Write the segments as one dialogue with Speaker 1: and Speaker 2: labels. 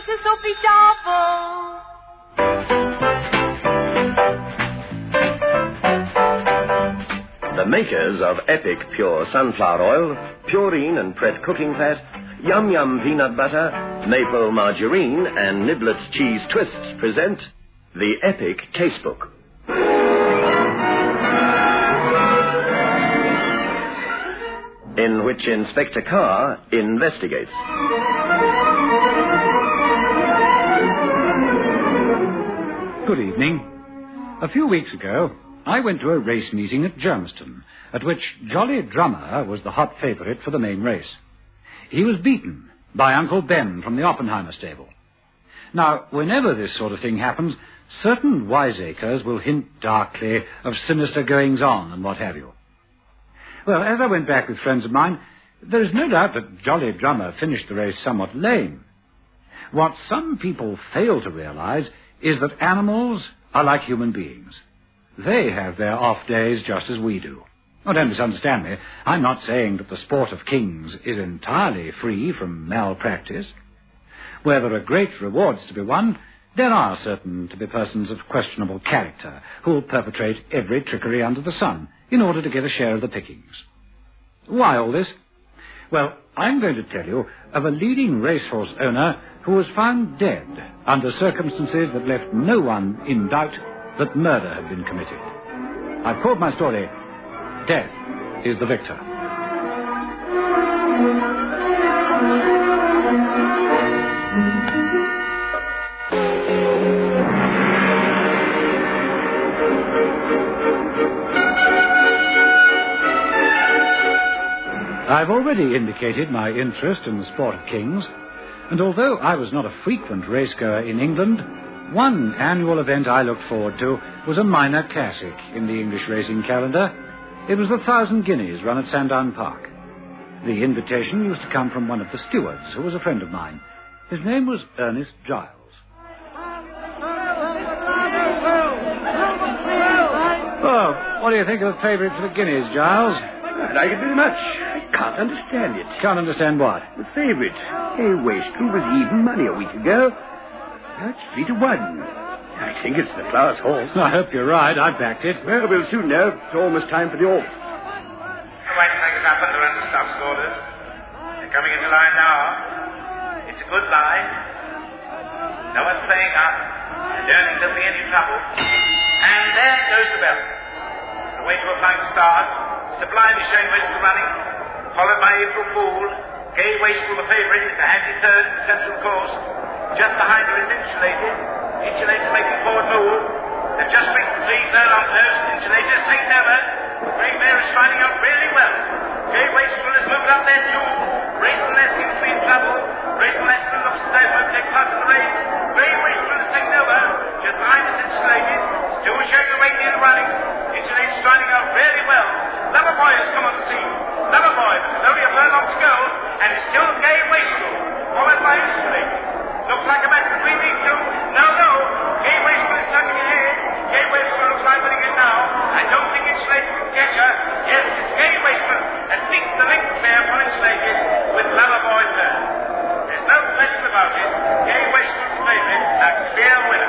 Speaker 1: races will be double.
Speaker 2: The makers of Epic Pure Sunflower Oil, Purine and Pret Cooking Fat, Yum Yum Peanut Butter, Maple Margarine, and Niblets Cheese Twists present the Epic Casebook. In which Inspector Carr investigates.
Speaker 3: Good evening. A few weeks ago, I went to a race meeting at Germiston, at which Jolly Drummer was the hot favourite for the main race. He was beaten by Uncle Ben from the Oppenheimer stable. Now, whenever this sort of thing happens, certain wiseacres will hint darkly of sinister goings-on and what have you. Well, as I went back with friends of mine, there is no doubt that Jolly Drummer finished the race somewhat lame. What some people fail to realize is that animals are like human beings. They have their off days just as we do. Oh, don't misunderstand me. I'm not saying that the sport of kings is entirely free from malpractice. Where there are great rewards to be won, there are certain to be persons of questionable character who will perpetrate every trickery under the sun in order to get a share of the pickings. Why all this? Well, I'm going to tell you of a leading racehorse owner who was found dead under circumstances that left no one in doubt that murder had been committed. I've called my story, Death is the Victor. I've already indicated my interest in the sport of kings, and although I was not a frequent racegoer in England, one annual event I looked forward to was a minor classic in the English racing calendar. It was the 1,000 Guineas run at Sandown Park. The invitation used to come from one of the stewards, who was a friend of mine. His name was Ernest Giles. Oh, what do you think of the favourite for the Guineas, Giles?
Speaker 4: I like it very much. I can't understand it.
Speaker 3: Can't understand what?
Speaker 4: The favourite. Gay Wastrel was even money a week ago. That's 3-1. I think it's the class horse.
Speaker 3: I hope you're right. I backed it.
Speaker 4: Well, we'll soon know. It's almost time for the off.
Speaker 5: The white flags up under understaff's orders. They're coming into line now. It's a good line. No one's playing up. I don't think there'll be any trouble. And there goes the bell. The way to a flying start. Sublime is showing Wastrel running, followed by April Fool. Gay Wastrel, the favourite, is a handy third in the central course. Just behind her is Insulated. Insulated making forward move. They've just reached the lead there on nose. Insulated has taken over. The Grey Mare is finding out really well. Gay Wastrel has moved up there too. Raceless seems to be in trouble. Raceless looks as though it won't take part in the race. Gray Wastrel has taken over. Just behind us Insulated. Still showing the way in the running. Insulated is finding out really well. Loverboy has come on the scene. Loverboy, but there's only a furlong to go. And it's still Gay Wastrel, followed by Insulated. Looks like a match between these two. No. Gay Wastrel is tugging ahead. Gay Wastrel looks like winning it now. I don't think Insulated can catch her. Yes, it's Gay Wastrel that beats the link fair for Insulated with Loverboy third. There's no question about it. Gay Wastrel's favourite, a clear winner.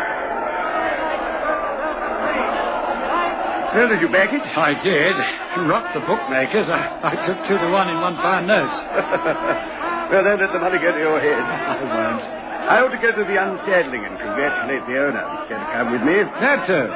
Speaker 4: Well, did you back it?
Speaker 3: I did. You rocked the bookmakers. I took 2-1 in £1 notes.
Speaker 4: Well, don't let the money go to your head.
Speaker 3: I won't.
Speaker 4: I ought to go to the unsaddling and congratulate the owner. He's going to come with me.
Speaker 3: That too.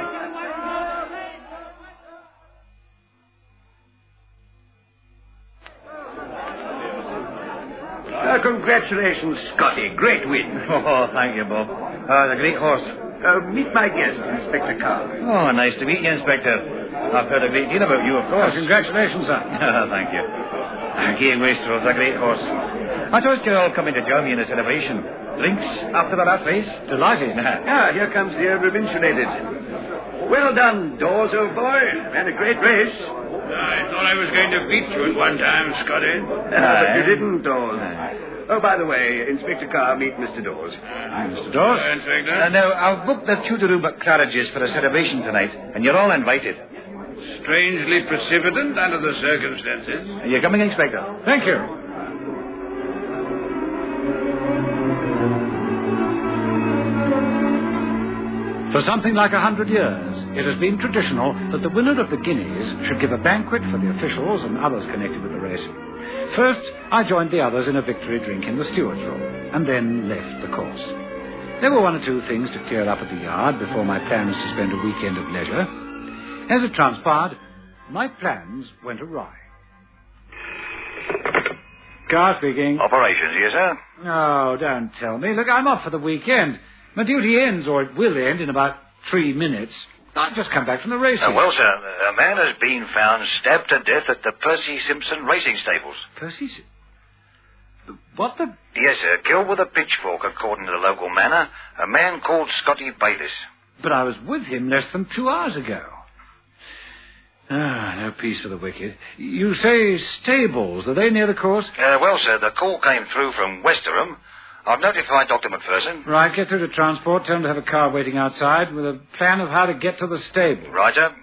Speaker 4: Congratulations, Scotty. Great win.
Speaker 6: Oh, thank you, Bob. The great horse.
Speaker 4: Meet my guest, Inspector Carr.
Speaker 6: Oh, nice to meet you, Inspector. I've heard a great deal about you, of course.
Speaker 3: Congratulations, sir.
Speaker 6: Thank you. Gay Wastrel's a great horse. I thought you'd all coming to join me in the celebration. Drinks after the last race?
Speaker 3: Delighted.
Speaker 4: Here comes the owner of Insulated. Well done, Dawes, old boy. And a great race.
Speaker 7: I thought I was going to beat you at one time, Scotty.
Speaker 4: But you didn't, Dawes. Oh, by the way, Inspector Carr, meet Mr. Dawes.
Speaker 3: Hi, Mr. Dawes.
Speaker 7: Inspector.
Speaker 6: Now, I've booked the tutor room at Claridge's for a celebration tonight, and you're all invited.
Speaker 7: Strangely precipitant under the circumstances.
Speaker 6: Are you coming, Inspector?
Speaker 3: Thank you. For something like 100 years, it has been traditional that the winner of the guineas should give a banquet for the officials and others connected with the race. First, I joined the others in a victory drink in the steward's room, and then left the course. There were one or two things to clear up at the yard before my plans to spend a weekend of leisure. As it transpired, my plans went awry. Car speaking.
Speaker 6: Operations here, sir.
Speaker 3: Oh, don't tell me. Look, I'm off for the weekend. My duty ends, or it will end, in about 3 minutes. I've just come back from the racing.
Speaker 6: Well, sir, a man has been found stabbed to death at the Percy Simpson Racing Stables.
Speaker 3: Percy? What the...
Speaker 6: Yes, sir. Killed with a pitchfork, according to the local manor. A man called Scotty Bayliss.
Speaker 3: But I was with him less than 2 hours ago. Ah, no peace for the wicked. You say stables. Are they near the course?
Speaker 6: Well, sir, the call came through from Westerham. I've notified Dr. McPherson.
Speaker 3: Right, get through to transport. Tell him to have a car waiting outside with a plan of how to get to the stable.
Speaker 6: Right, sir.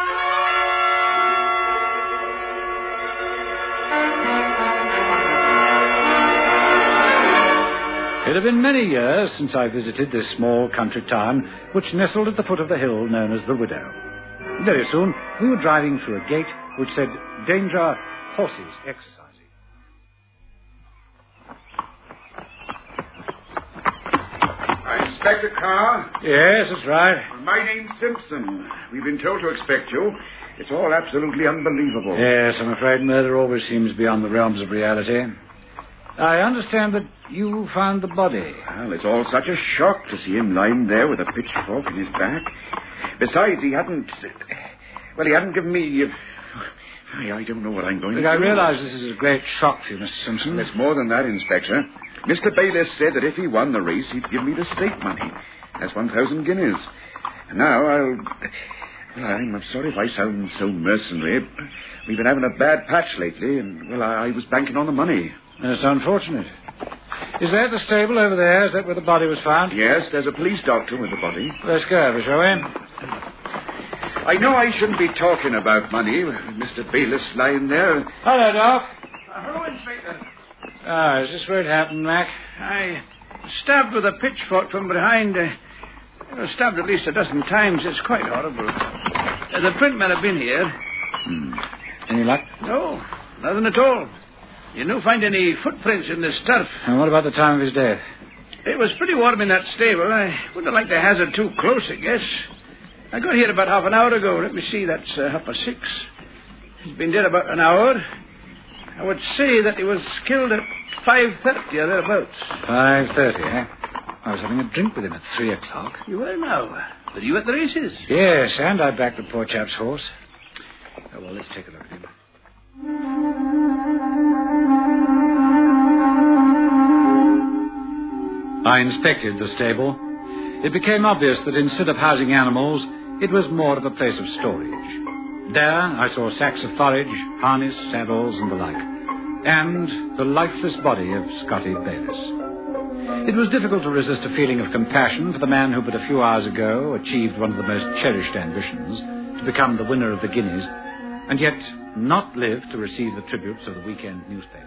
Speaker 3: It had been many years since I visited this small country town, which nestled at the foot of the hill known as the Widow. Very soon, we were driving through a gate which said, "Danger, horses exercising."
Speaker 4: Inspector Carr?
Speaker 3: Yes, that's right.
Speaker 4: My name's Simpson. We've been told to expect you. It's all absolutely unbelievable.
Speaker 3: Yes, I'm afraid murder always seems beyond the realms of reality. I understand that you found the body.
Speaker 4: Well, it's all such a shock to see him lying there with a pitchfork in his back. Besides, he hadn't given me... I don't know what I'm going to do.
Speaker 3: I realize this is a great shock for you, Mr. Simpson.
Speaker 4: It's more than that, Inspector. Mr. Bayliss said that if he won the race, he'd give me the stake money. That's 1,000 guineas. And now I'm sorry if I sound so mercenary. We've been having a bad patch lately, and, I was banking on the money.
Speaker 3: That's unfortunate. Is that the stable over there? Is that where the body was found?
Speaker 4: Yes, there's a police doctor with the body.
Speaker 3: Let's go over, shall we?
Speaker 4: I know I shouldn't be talking about money, Mr. Bayliss lying there.
Speaker 3: Hello, Doc.
Speaker 8: Hello, Inspector.
Speaker 3: Is this where it happened, Mac?
Speaker 8: I stabbed with a pitchfork from behind. Stabbed at least a dozen times. It's quite horrible. The print men have been here.
Speaker 3: Any luck?
Speaker 8: No, nothing at all. You don't find any footprints in this turf.
Speaker 3: And what about the time of his death?
Speaker 8: It was pretty warm in that stable. I wouldn't like to hazard too close, I guess. I got here about half an hour ago. Let me see, that's 6:30. He's been dead about an hour. I would say that he was killed at 5:30 or thereabouts.
Speaker 3: 5:30, eh? I was having a drink with him at 3 o'clock.
Speaker 8: You were now. Were you at the races?
Speaker 3: Yes, and I backed the poor chap's horse. Oh, well, let's take a look at him. I inspected the stable. It became obvious that instead of housing animals, it was more of a place of storage. There I saw sacks of forage, harness, saddles, and the like, and the lifeless body of Scotty Bayliss. It was difficult to resist a feeling of compassion for the man who but a few hours ago achieved one of the most cherished ambitions, to become the winner of the guineas, and yet not live to receive the tributes of the weekend newspapers.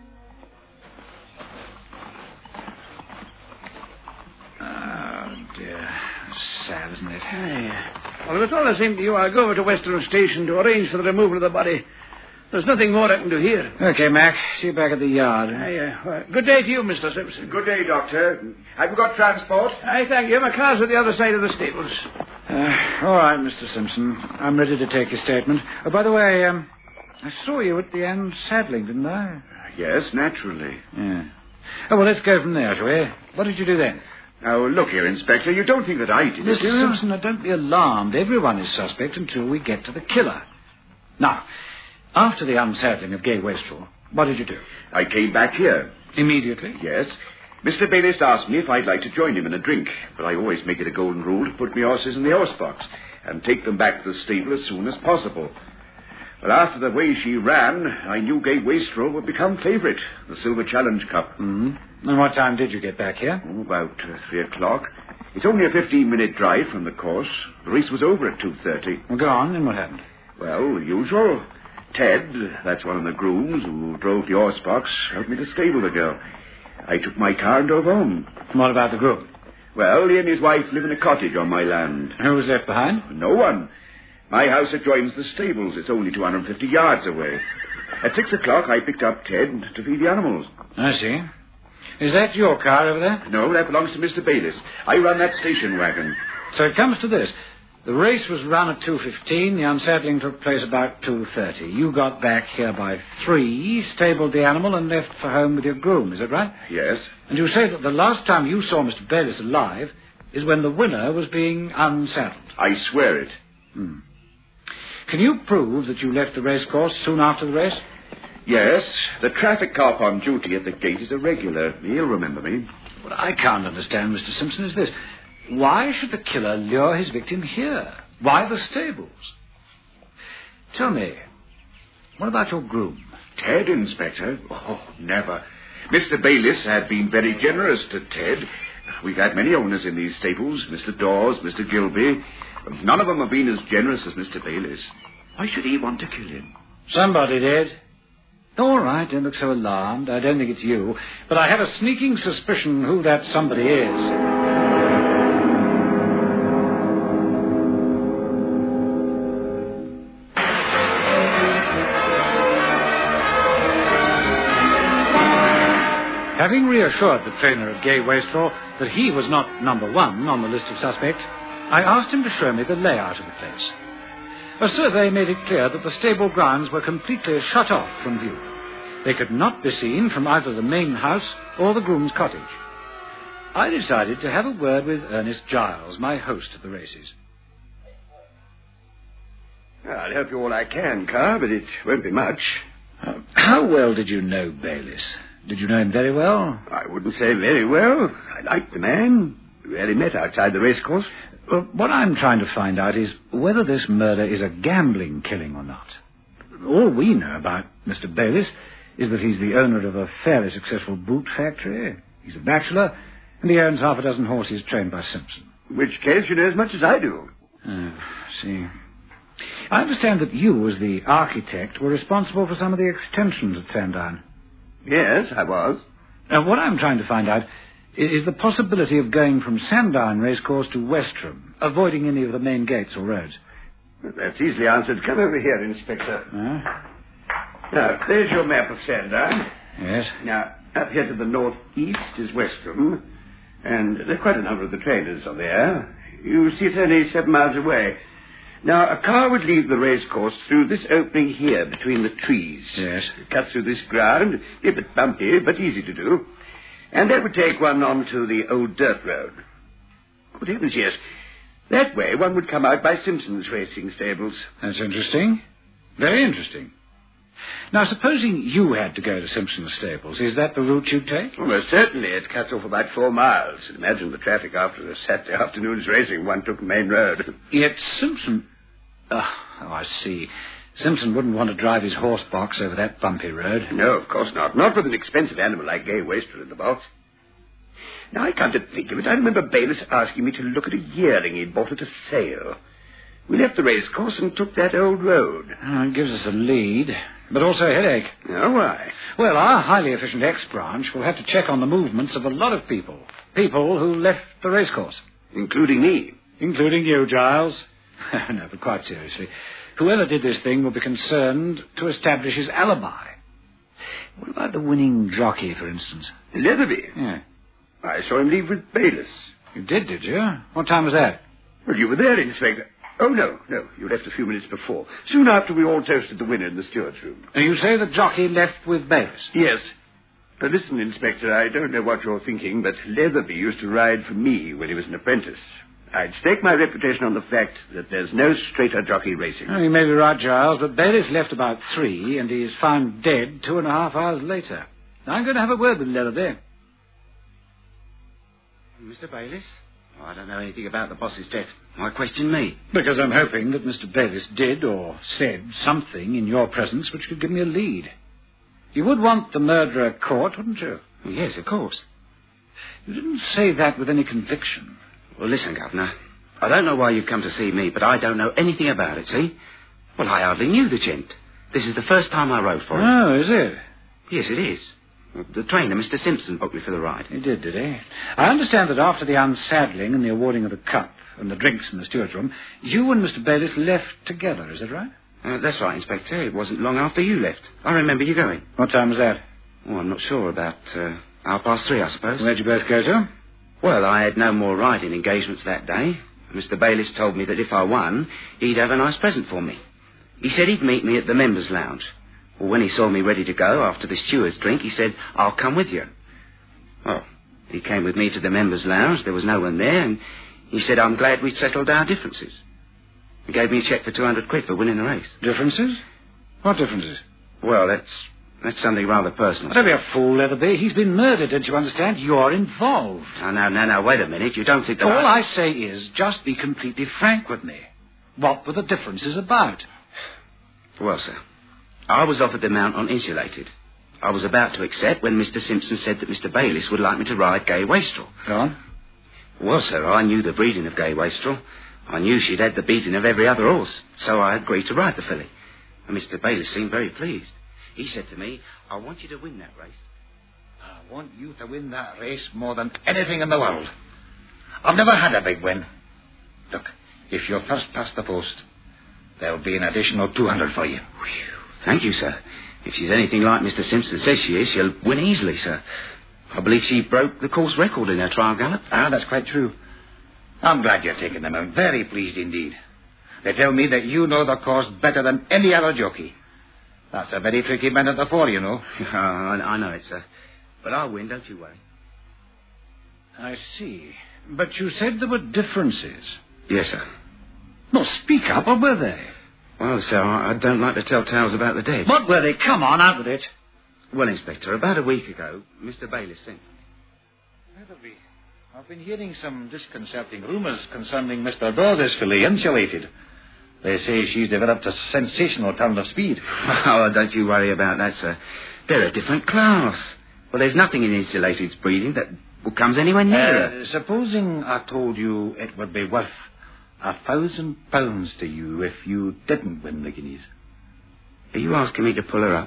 Speaker 3: Oh, dear. Sad, isn't it?
Speaker 8: Well, if it's all the same to you, I'll go over to Western Station to arrange for the removal of the body. There's nothing more I can do here.
Speaker 3: Okay, Mac. See you back at the yard.
Speaker 8: Good day to you, Mr. Simpson.
Speaker 4: Good day, Doctor. Have you got transport?
Speaker 8: I thank you. My car's at the other side of the stables.
Speaker 3: All right, Mr. Simpson. I'm ready to take your statement. Oh, by the way, I saw you at the end saddling, didn't I?
Speaker 4: Yes, naturally.
Speaker 3: Yeah. Oh, well, let's go from there, shall we? What did you do then?
Speaker 4: Now, look here, Inspector. You don't think that I did it,
Speaker 3: Mr.
Speaker 4: do you?
Speaker 3: Simpson, now, don't be alarmed. Everyone is suspect until we get to the killer. Now, after the unsaddling of Gay Wastrel, what did you do?
Speaker 4: I came back here.
Speaker 3: Immediately?
Speaker 4: Yes. Mr. Bayliss asked me if I'd like to join him in a drink, but I always make it a golden rule to put my horses in the horse box and take them back to the stable as soon as possible. Well, after the way she ran, I knew Gay Wastrel would become favourite, the Silver Challenge Cup.
Speaker 3: Mm-hmm. And what time did you get back here?
Speaker 4: Oh, about 3 o'clock. It's only a 15-minute drive from the course. The race was over at 2:30.
Speaker 3: Well, go on, and what happened?
Speaker 4: Well, usual. Ted, that's one of the grooms who drove the horse box, helped me to stable the girl. I took my car and drove home.
Speaker 3: And what about the groom?
Speaker 4: Well, he and his wife live in a cottage on my land.
Speaker 3: Who was left behind?
Speaker 4: No one. My house adjoins the stables. It's only 250 yards away. At 6 o'clock, I picked up Ted to feed the animals.
Speaker 3: I see. Is that your car over there?
Speaker 4: No, that belongs to Mr. Bayliss. I run that station wagon.
Speaker 3: So it comes to this. The race was run at 2:15. The unsaddling took place about 2:30. You got back here by 3, stabled the animal, and left for home with your groom. Is that right?
Speaker 4: Yes.
Speaker 3: And you say that the last time you saw Mr. Bayliss alive is when the winner was being unsaddled.
Speaker 4: I swear it.
Speaker 3: Can you prove that you left the racecourse soon after the race?
Speaker 4: Yes. The traffic cop on duty at the gate is a regular. He'll remember me.
Speaker 3: What I can't understand, Mr. Simpson, is this. Why should the killer lure his victim here? Why the stables? Tell me, what about your groom?
Speaker 4: Ted, Inspector? Oh, never. Mr. Bayliss had been very generous to Ted. We've had many owners in these stables, Mr. Dawes, Mr. Gilby. None of them have been as generous as Mr. Bayliss. Why should he want to kill him?
Speaker 3: Somebody did. All right, don't look so alarmed. I don't think it's you. But I have a sneaking suspicion who that somebody is. Having reassured the trainer of Gay Wastrel that he was not number 1 on the list of suspects, I asked him to show me the layout of the place. A survey made it clear that the stable grounds were completely shut off from view. They could not be seen from either the main house or the groom's cottage. I decided to have a word with Ernest Giles, my host at the races.
Speaker 9: I'll help you all I can, Carr, but it won't be much.
Speaker 3: How well did you know Bayliss? Did you know him very well?
Speaker 9: I wouldn't say very well. I liked the man. We rarely met outside the racecourse.
Speaker 3: Well, what I'm trying to find out is whether this murder is a gambling killing or not. All we know about Mr. Bayliss is that he's the owner of a fairly successful boot factory. He's a bachelor, and he owns half a dozen horses trained by Simpson.
Speaker 9: In which case you know as much as I do.
Speaker 3: Oh, see. I understand that you, as the architect, were responsible for some of the extensions at Sandown.
Speaker 9: Yes, I was.
Speaker 3: Now, what I'm trying to find out is the possibility of going from Sandown Racecourse to Westerham, avoiding any of the main gates or roads.
Speaker 9: That's easily answered. Come over here, Inspector. Now, there's your map of Sandown.
Speaker 3: Yes.
Speaker 9: Now, up here to the northeast is Westerham, and there are quite a number of the trainers are there. You see it's only 7 miles away. Now, a car would leave the racecourse through this opening here between the trees.
Speaker 3: Yes.
Speaker 9: Cut through this ground, a bit bumpy, but easy to do. And that would take one onto the old dirt road. Good heavens, yes. That way one would come out by Simpson's racing stables.
Speaker 3: That's interesting. Very interesting. Now, supposing you had to go to Simpson's stables, is that the route you'd take?
Speaker 9: Well, certainly. It cuts off about 4 miles. Imagine the traffic after a Saturday afternoon's racing. One took the main road.
Speaker 3: Yet Simpson... Oh, I see. Simpson wouldn't want to drive his horse box over that bumpy road.
Speaker 9: No, of course not. Not with an expensive animal like Gay Wastrel in the box. Now, I can't think of it. I remember Bayliss asking me to look at a yearling he'd bought at a sale. We left the racecourse and took that old road.
Speaker 3: Oh, it gives us a lead, but also a headache.
Speaker 9: Oh, why?
Speaker 3: Well, our highly efficient X-branch will have to check on the movements of a lot of people. People who left the racecourse.
Speaker 9: Including me.
Speaker 3: Including you, Giles. No, but quite seriously. Whoever did this thing will be concerned to establish his alibi. What about the winning jockey, for instance?
Speaker 9: Leatherby?
Speaker 3: Yeah.
Speaker 9: I saw him leave with Bayliss.
Speaker 3: You did you? What time was that?
Speaker 9: Well, you were there, Inspector. Oh, no. You left a few minutes before. Soon after we all toasted the winner in the steward's room.
Speaker 3: And you say the jockey left with Bayliss?
Speaker 9: Yes. But listen, Inspector, I don't know what you're thinking, but Leatherby used to ride for me when he was an apprentice. I'd stake my reputation on the fact that there's no straighter jockey racing.
Speaker 3: Oh, you may be right, Giles, but Bayliss left about 3, and he's found dead 2.5 hours later. I'm going to have a word with Leatherby.
Speaker 10: Mr. Bayliss? Oh, I don't know anything about the boss's death. Why question me?
Speaker 3: Because I'm hoping that Mr. Bayliss did or said something in your presence which could give me a lead. You would want the murderer caught, wouldn't you?
Speaker 10: Well, yes, of course.
Speaker 3: You didn't say that with any conviction.
Speaker 10: Well, listen, Governor. I don't know why you've come to see me, but I don't know anything about it, see? Well, I hardly knew the gent. This is the first time I rode for him.
Speaker 3: Oh, is it?
Speaker 10: Yes, it is. The trainer, Mr. Simpson, booked me for the ride.
Speaker 3: He did he? I understand that after the unsaddling and the awarding of the cup and the drinks in the steward's room, you and Mr. Bayliss left together, is that right?
Speaker 10: That's right, Inspector. It wasn't long after you left. I remember you going.
Speaker 3: What time was that?
Speaker 10: Oh, I'm not sure. About 3:30, I suppose.
Speaker 3: Where'd you both go to?
Speaker 10: Well, I had no more riding engagements that day. Mr. Bayliss told me that if I won, he'd have a nice present for me. He said he'd meet me at the members' lounge. Well, when he saw me ready to go after the steward's drink, he said, "I'll come with you." Well, he came with me to the members' lounge. There was no one there, and he said, "I'm glad we'd settled our differences." He gave me a cheque for 200 quid for winning the race.
Speaker 3: Differences? What differences?
Speaker 10: Well, that's something rather personal.
Speaker 3: Don't be a fool, Leatherby. He's been murdered, don't you understand? You're involved.
Speaker 10: Now, wait a minute. You don't think that
Speaker 3: All I say is, just be completely frank with me. What were the differences about?
Speaker 10: Well, sir, I was offered the mount on Insulated. I was about to accept when Mr. Simpson said that Mr. Bayliss would like me to ride Gay Wastrel.
Speaker 3: Go on.
Speaker 10: Well, sir, I knew the breeding of Gay Wastrel. I knew she'd had the beating of every other horse, so I agreed to ride the filly. And Mr. Bayliss seemed very pleased. He said to me, "I want you to win that race."
Speaker 6: I want you to win that race more than anything in the world. I've never had a big win. Look, if you're first past the post, there'll be an additional 200 for you.
Speaker 10: Thank you, sir. If she's anything like Mr. Simpson says she is, she'll win easily, sir. I believe she broke the course record in her trial gallop.
Speaker 6: That's quite true. I'm glad you're taking them. I'm very pleased indeed. They tell me that you know the course better than any other jockey. That's a very tricky man at the fore, you know.
Speaker 10: I know it, sir. But I'll win, don't you worry.
Speaker 3: I see. But you said there were differences.
Speaker 10: Yes, sir.
Speaker 3: Well, speak up, what were they?
Speaker 10: Well, sir, I don't like to tell tales about the dead.
Speaker 3: What were they? Come on, out with it.
Speaker 10: Well, Inspector, about a week ago, Mr. Bayliss sent me.
Speaker 6: Leatherby, I've been hearing some disconcerting rumours concerning Mr. Dawes' filly, Insulated. They say she's developed a sensational turn of speed.
Speaker 10: Oh, don't you worry about that, sir. They're a different class. Well, there's nothing in Insulated's breeding that comes anywhere near her.
Speaker 6: Supposing I told you it would be worth £1,000 to you if you didn't win the guineas.
Speaker 10: Are you asking me to pull her up?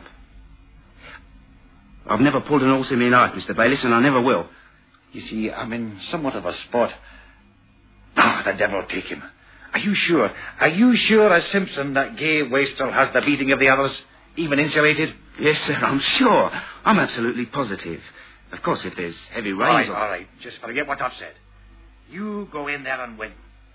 Speaker 10: I've never pulled an horse in my life, Mr. Bayliss, and I never will.
Speaker 6: You see, I'm in somewhat of a spot. The devil take him. Are you sure as Simpson that Gay Wastrel has the beating of the others, even Insulated?
Speaker 10: Yes, sir, I'm sure. I'm absolutely positive. Of course, if there's heavy rains...
Speaker 6: All right. Just forget what I've said. You go in there and win.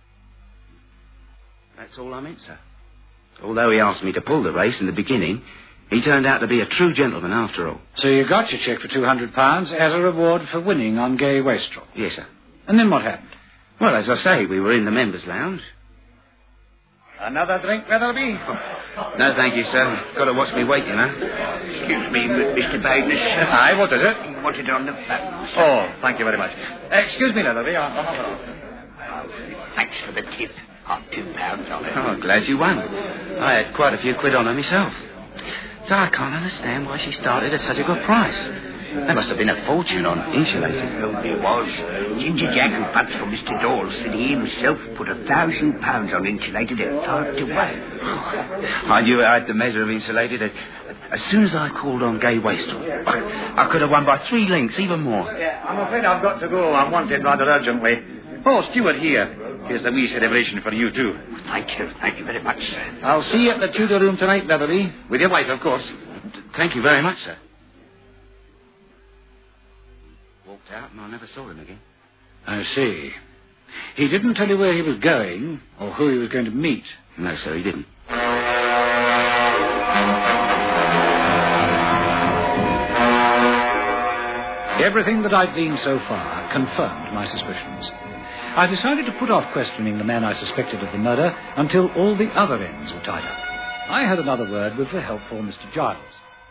Speaker 10: That's all I meant, sir. Although he asked me to pull the race in the beginning, he turned out to be a true gentleman after all.
Speaker 3: So you got your cheque for £200 as a reward for winning on Gay Wastrel?
Speaker 10: Yes, sir.
Speaker 3: And then what happened?
Speaker 10: Well, as I say, we were in the members' lounge.
Speaker 6: Another drink, Leatherby?
Speaker 10: No, thank you, sir. Got to watch me weight, you know.
Speaker 8: Excuse me, Mr. Bayliss.
Speaker 6: Aye, what is it?
Speaker 8: You want it on the back.
Speaker 6: Oh, thank you very much. Excuse me, Leatherby.
Speaker 8: Thanks for the tip. £2 on it.
Speaker 10: Oh, glad you won. I had quite a few quid on her myself. So I can't understand why she started at such a good price. There must have been a fortune on Insulated.
Speaker 8: Oh, there was. Ginger Jack, who punts for Mr. Dawes, said he himself put £1,000 on Insulated at 5 to 1.
Speaker 10: I knew I had the measure of Insulated. As soon as I called on Gay Wastrel, I could have won by 3 lengths, even more.
Speaker 6: Yeah, I'm afraid I've got to go. I'm wanted rather urgently. Oh, Stewart here. Here's the wee celebration for you, too.
Speaker 8: Thank you very much, sir.
Speaker 6: I'll see you at the Tudor room tonight, Leatherby. With your wife, of course.
Speaker 10: Thank you very much, sir. Walked out and I never saw him again.
Speaker 3: I see. He didn't tell you where he was going or who he was going to meet?
Speaker 10: No, sir, he didn't.
Speaker 3: Everything that I'd gleaned so far confirmed my suspicions. I decided to put off questioning the man I suspected of the murder until all the other ends were tied up. I had another word with the helpful Mr. Giles.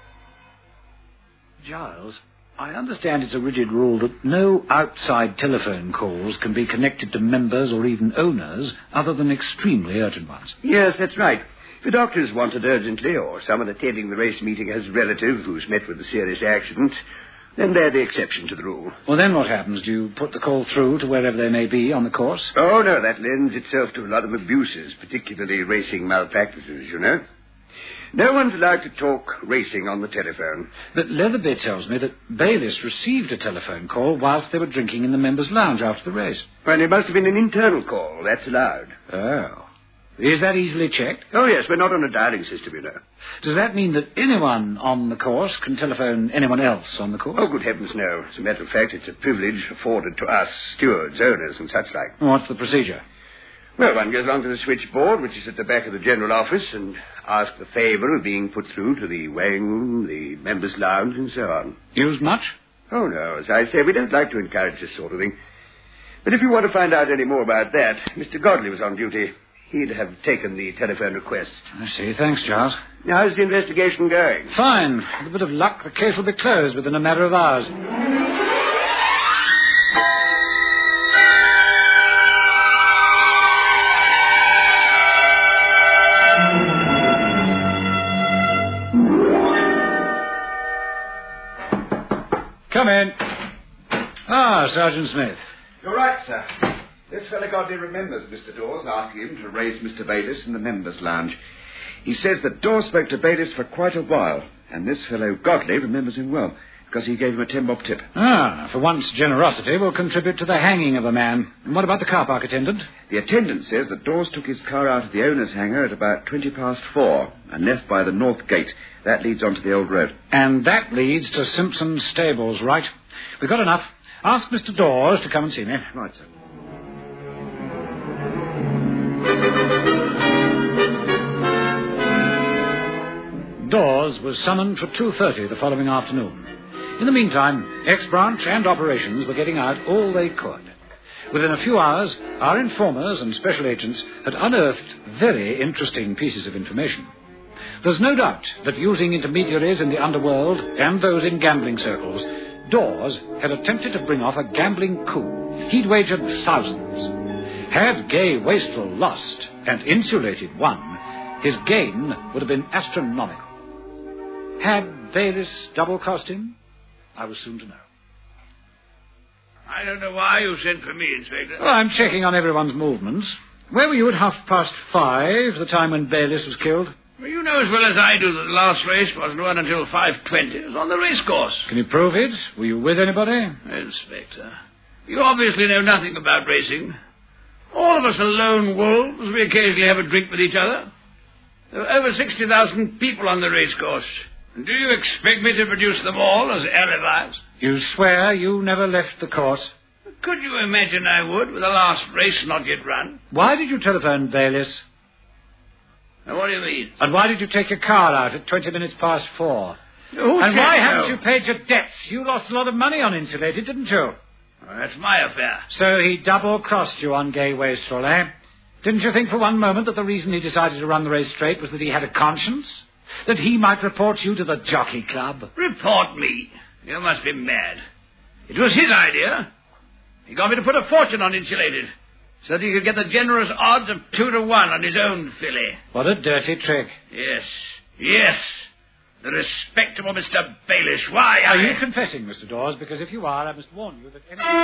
Speaker 3: Giles, I understand it's a rigid rule that no outside telephone calls can be connected to members or even owners other than extremely urgent ones.
Speaker 9: Yes, that's right. If the doctor's wanted urgently, or someone attending the race meeting has a relative who's met with a serious accident, then they're the exception to the rule.
Speaker 3: Well, then what happens? Do you put the call through to wherever they may be on the course?
Speaker 9: Oh, no, that lends itself to a lot of abuses, particularly racing malpractices, you know. No one's allowed to talk racing on the telephone.
Speaker 3: But Leatherby tells me that Bayliss received a telephone call whilst they were drinking in the members' lounge after the race.
Speaker 9: Well, it must have been an internal call. That's allowed.
Speaker 3: Oh. Is that easily checked?
Speaker 9: Oh, yes. We're not on a dialing system, you know.
Speaker 3: Does that mean that anyone on the course can telephone anyone else on the course?
Speaker 9: Oh, good heavens, no. As a matter of fact, it's a privilege afforded to us, stewards, owners, and such like.
Speaker 3: What's the procedure?
Speaker 9: Well, one goes along to the switchboard, which is at the back of the general office, and asks the favour of being put through to the weighing room, the members' lounge, and so on.
Speaker 3: Used much?
Speaker 9: Oh, no. As I say, we don't like to encourage this sort of thing. But if you want to find out any more about that, Mr. Godley was on duty. He'd have taken the telephone request.
Speaker 3: I see. Thanks, Charles.
Speaker 9: Now, how's the investigation going?
Speaker 3: Fine. With a bit of luck, the case will be closed within a matter of hours. Come in. Ah, Sergeant Smith.
Speaker 4: You're right, sir. This fellow Godley remembers Mr. Dawes asking him to raise Mr. Bayliss in the members' lounge. He says that Dawes spoke to Bayliss for quite a while, and this fellow Godley remembers him well, because he gave him a 10-bob tip.
Speaker 3: Ah, for once generosity will contribute to the hanging of a man. And what about the car park attendant?
Speaker 4: The attendant says that Dawes took his car out of the owner's hangar at about 4:20 and left by the north gate. That leads onto the old road.
Speaker 3: And that leads to Simpson's stables, right? We've got enough. Ask Mr. Dawes to come and see me.
Speaker 4: Right, sir.
Speaker 3: Dawes was summoned for 2:30 the following afternoon. In the meantime, X-Branch and operations were getting out all they could. Within a few hours, our informers and special agents had unearthed very interesting pieces of information. There's no doubt that using intermediaries in the underworld and those in gambling circles, Dawes had attempted to bring off a gambling coup. He'd wagered thousands. Had Gay Wastrel lost and Insulated won, his gain would have been astronomical. Had Bayliss double-crossed him? I was soon to know.
Speaker 8: I don't know why you sent for me, Inspector.
Speaker 3: Well, I'm checking on everyone's movements. Where were you at 5:30, the time when Bayliss was killed?
Speaker 8: Well, you know as well as I do that the last race wasn't run until 5:20. It was on the racecourse.
Speaker 3: Can you prove it? Were you with anybody?
Speaker 8: Inspector, you obviously know nothing about racing. All of us are lone wolves. We occasionally have a drink with each other. There were over 60,000 people on the racecourse. And do you expect me to produce them all as alibis?
Speaker 3: You swear you never left the course?
Speaker 8: Could you imagine I would, with the last race not yet run?
Speaker 3: Why did you telephone Bayliss?
Speaker 8: Now, what do you mean?
Speaker 3: And why did you take your car out at 4:20?
Speaker 8: Who
Speaker 3: and
Speaker 8: said
Speaker 3: why
Speaker 8: so?
Speaker 3: haven't you paid your debts? You lost a lot of money on Insulated, didn't you?
Speaker 8: Well, that's my affair.
Speaker 3: So he double-crossed you on Gay Wastrel, eh? Didn't you think for one moment that the reason he decided to run the race straight was that he had a conscience? That he might report you to the Jockey Club?
Speaker 8: Report me? You must be mad. It was his idea. He got me to put a fortune on Insulated, so that he could get the generous odds of 2-1 on his own filly.
Speaker 3: What a dirty trick.
Speaker 8: Yes. The respectable Mr. Bayliss. Why,
Speaker 3: Are you confessing, Mr. Dawes? Because if you are, I must warn you that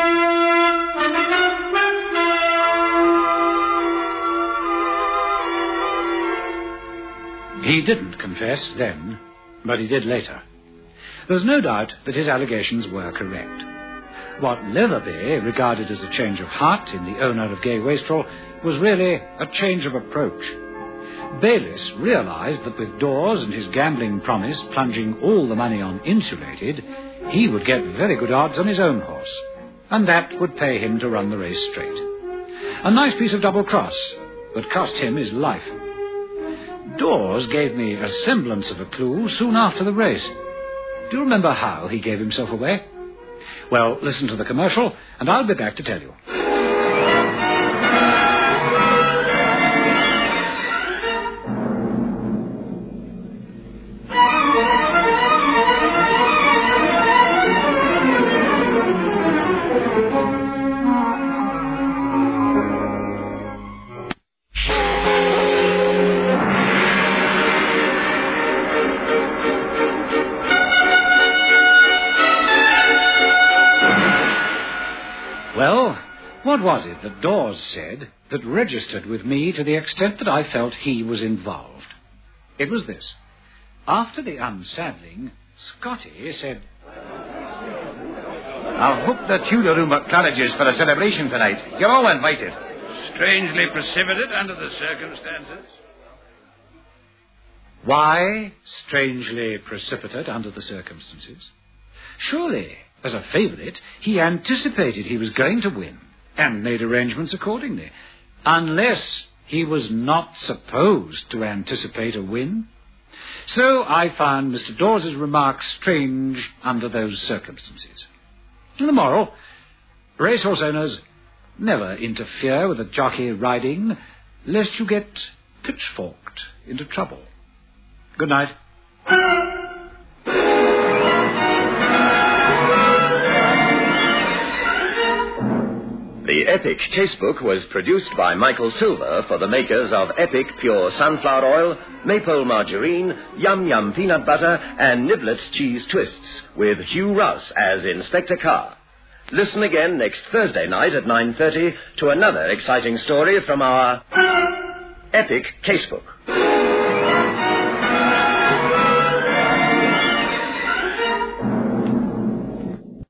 Speaker 3: He didn't confess then, but he did later. There's no doubt that his allegations were correct. What Leatherby regarded as a change of heart in the owner of Gay Wastrel was really a change of approach. Bayliss realized that with Dawes and his gambling promise plunging all the money on Insulated, he would get very good odds on his own horse, and that would pay him to run the race straight. A nice piece of double-cross that cost him his life. Dawes gave me a semblance of a clue soon after the race. Do you remember how he gave himself away? Well, listen to the commercial, and I'll be back to tell you. Well, what was it that Dawes said that registered with me to the extent that I felt he was involved? It was this. After the unsaddling, Scotty said, "I've booked the Tudor room at Claridge's for a celebration tonight. You're all invited."
Speaker 7: Strangely precipitate under the circumstances.
Speaker 3: Why strangely precipitate under the circumstances? Surely, as a favourite, he anticipated he was going to win and made arrangements accordingly. Unless he was not supposed to anticipate a win. So I found Mr. Dawes' remarks strange under those circumstances. And the moral, racehorse owners, never interfere with a jockey riding, lest you get pitchforked into trouble. Good night.
Speaker 2: The Epic Casebook was produced by Michael Silver for the makers of Epic Pure Sunflower Oil, Maple Margarine, Yum Yum Peanut Butter, and Niblets Cheese Twists, with Hugh Rouse as Inspector Carr. Listen again next Thursday night at 9:30 to another exciting story from our Epic Casebook.